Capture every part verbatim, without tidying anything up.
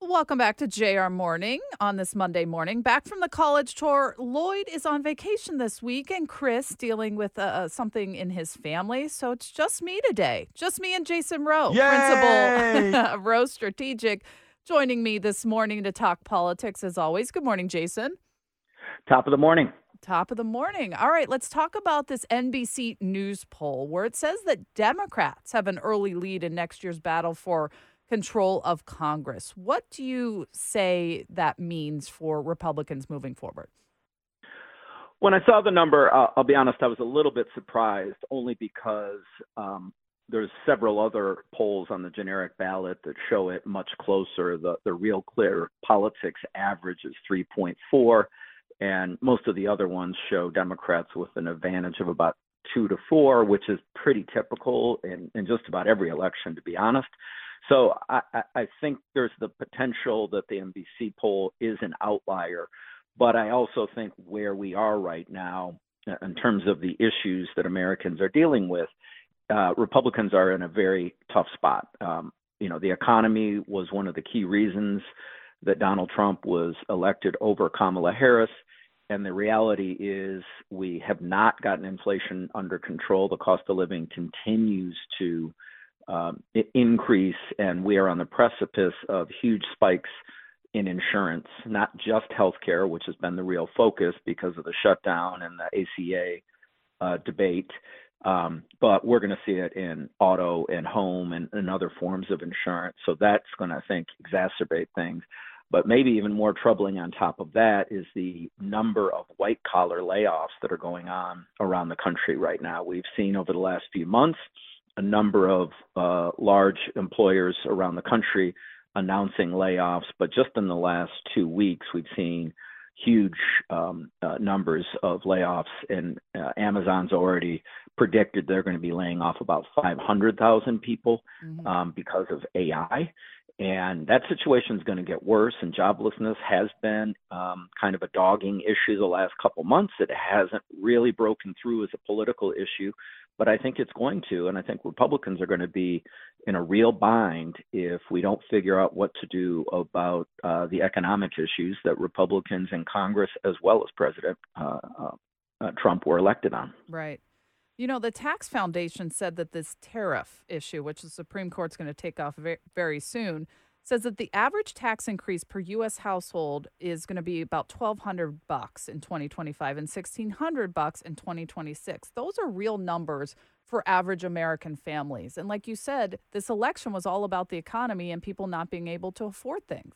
Welcome back to J R Morning on this Monday morning. Back from the college tour, Lloyd is on vacation this week, and Chris dealing with uh, something in his family. So it's just me today. Just me and Jason Rowe, Yay! principal of Rowe Strategic, joining me this morning to talk politics as always. Good morning, Jason. Top of the morning. Top of the morning. All right, let's talk about this N B C News poll where it says that Democrats have an early lead in next year's battle for control of Congress. What do you say that means for Republicans moving forward? When I saw the number, uh, I'll be honest, I was a little bit surprised, only because um, there's several other polls on the generic ballot that show it much closer. The, the Real Clear Politics average is three point four, and most of the other ones show Democrats with an advantage of about two to four, which is pretty typical in, in just about every election, to be honest. So I, I think there's the potential that the N B C poll is an outlier, but I also think where we are right now in terms of the issues that Americans are dealing with, uh, Republicans are in a very tough spot. Um, you know, the economy was one of the key reasons that Donald Trump was elected over Kamala Harris. And the reality is we have not gotten inflation under control. The cost of living continues to Um, increase, and we are on the precipice of huge spikes in insurance, not just healthcare, which has been the real focus because of the shutdown and the A C A uh, debate. Um, but we're going to see it in auto and home and, and other forms of insurance. So that's going to, I think, exacerbate things. But maybe even more troubling on top of that is the number of white collar layoffs that are going on around the country right now. We've seen over the last few months a number of uh, large employers around the country announcing layoffs, but just in the last two weeks, we've seen huge um, uh, numbers of layoffs, and uh, Amazon's already predicted they're going to be laying off about five hundred thousand people Mm-hmm. um, because of A I. And that situation is going to get worse, and joblessness has been um, kind of a dogging issue the last couple months. It hasn't really broken through as a political issue, but I think it's going to. And I think Republicans are going to be in a real bind if we don't figure out what to do about uh, the economic issues that Republicans in Congress, as well as President uh, uh, uh, Trump, were elected on. Right. You know, the Tax Foundation said that this tariff issue, which the Supreme Court's going to take off very, very soon, says that the average tax increase per U S household is going to be about twelve hundred bucks in twenty twenty-five and sixteen hundred bucks in twenty twenty-six. Those are real numbers for average American families. And like you said, this election was all about the economy and people not being able to afford things.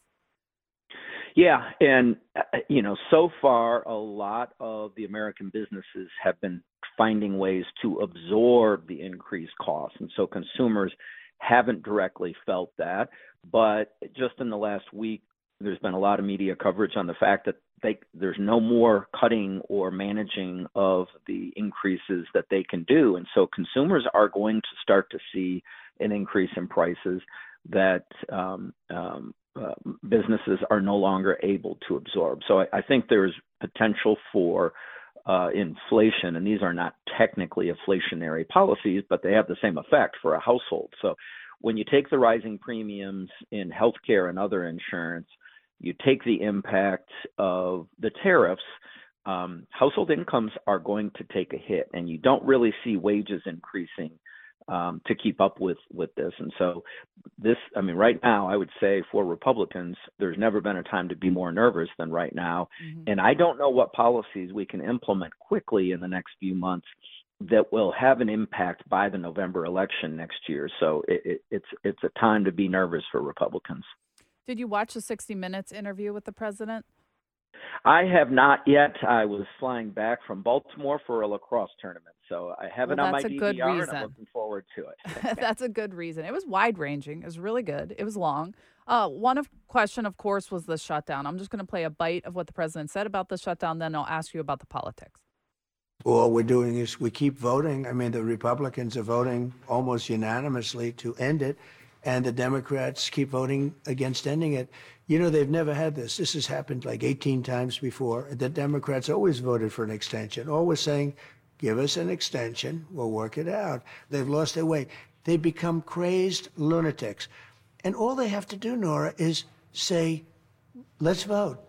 Yeah, and uh, you know, so far a lot of the American businesses have been finding ways to absorb the increased costs, and so consumers haven't directly felt that. But just in the last week, there's been a lot of media coverage on the fact that they, there's no more cutting or managing of the increases that they can do, and so consumers are going to start to see an increase in prices that um, um, uh, businesses are no longer able to absorb. So I, I think there's potential for uh, inflation, and these are not technically inflationary policies, but they have the same effect for a household. So when you take the rising premiums in healthcare and other insurance, you take the impact of the tariffs, um, household incomes are going to take a hit, and you don't really see wages increasing um, to keep up with, with this. And so this, I mean, right now, I would say for Republicans, there's never been a time to be more nervous than right now. Mm-hmm. And I don't know what policies we can implement quickly in the next few months that will have an impact by the November election next year. So it, it, it's it's a time to be nervous for Republicans. Did you watch the sixty minutes interview with the president? I have not yet. I was flying back from Baltimore for a lacrosse tournament, so I have it Well, on my that's a D good V R, and reason. I'm looking forward to it. That's a good reason. It was wide ranging. It was really good. It was long. Uh, one of question, of course, was the shutdown. I'm just going to play a bite of what the president said about the shutdown, then I'll ask you about the politics. All we're doing is we keep voting. I mean, the Republicans are voting almost unanimously to end it, and the Democrats keep voting against ending it. You know, they've never had this. This has happened like eighteen times before. The Democrats always voted for an extension, always saying, give us an extension, we'll work it out. They've lost their way. They become crazed lunatics. And all they have to do, Nora, is say, let's vote.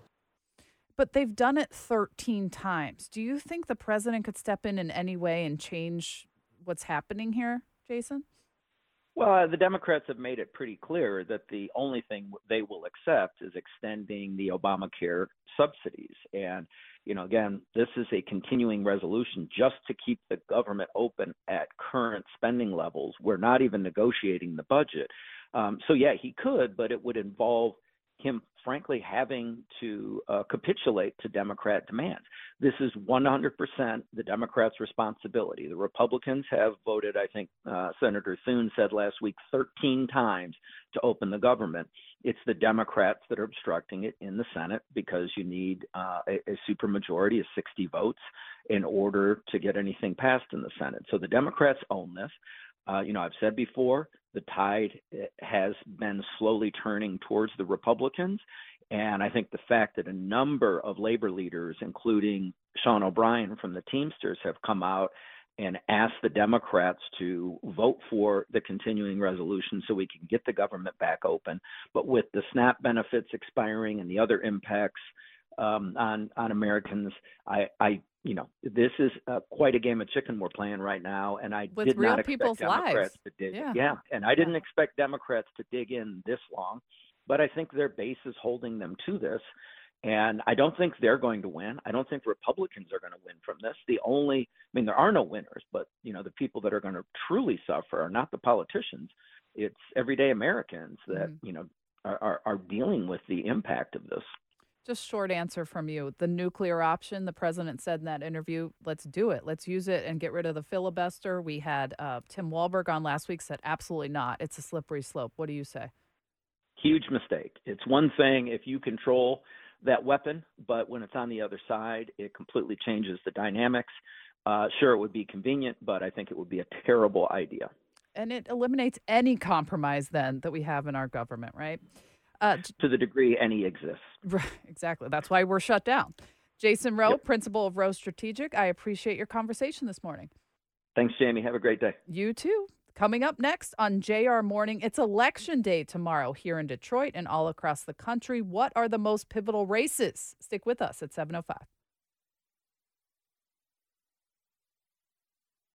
But they've done it thirteen times. Do you think the president could step in in any way and change what's happening here, Jason? Well, the Democrats have made it pretty clear that the only thing they will accept is extending the Obamacare subsidies. And, you know, again, this is a continuing resolution just to keep the government open at current spending levels. We're not even negotiating the budget. Um, so, yeah, he could, but it would involve him, frankly, having to uh, capitulate to Democrat demands. This is one hundred percent the Democrats' responsibility. The Republicans have voted, I think uh, Senator Thune said last week, thirteen times to open the government. It's the Democrats that are obstructing it in the Senate because you need uh, a, a supermajority of sixty votes in order to get anything passed in the Senate. So the Democrats own this. Uh, you know, I've said before, the tide has been slowly turning towards the Republicans. And I think the fact that a number of labor leaders, including Sean O'Brien from the Teamsters, have come out and asked the Democrats to vote for the continuing resolution so we can get the government back open. But with the SNAP benefits expiring and the other impacts um, on on Americans, I, I you know, this is uh, quite a game of chicken we're playing right now, and I With did real not expect people's Democrats lives. to dig. Yeah. yeah, and I didn't Yeah. expect Democrats to dig in this long, but I think their base is holding them to this, and I don't think they're going to win. I don't think Republicans are going to win from this. The only, I mean, there are no winners, but you know, the people that are going to truly suffer are not the politicians. It's everyday Americans that Mhm. you know are, are are dealing with the impact of this. Just short answer from you. The nuclear option, the president said in that interview, let's do it. Let's use it and get rid of the filibuster. We had uh, Tim Walberg on last week, said absolutely not. It's a slippery slope. What do you say? Huge mistake. It's one thing if you control that weapon, but when it's on the other side, it completely changes the dynamics. Uh, sure, it would be convenient, but I think it would be a terrible idea. And it eliminates any compromise then that we have in our government, right? Uh, To the degree any exists. Right, exactly. That's why we're shut down. Jason Rowe, Yep. principal of Rowe Strategic, I appreciate your conversation this morning. Thanks, Jamie. Have a great day. You too. Coming up next on J R Morning, it's election day tomorrow here in Detroit and all across the country. What are the most pivotal races? Stick with us at seven oh five.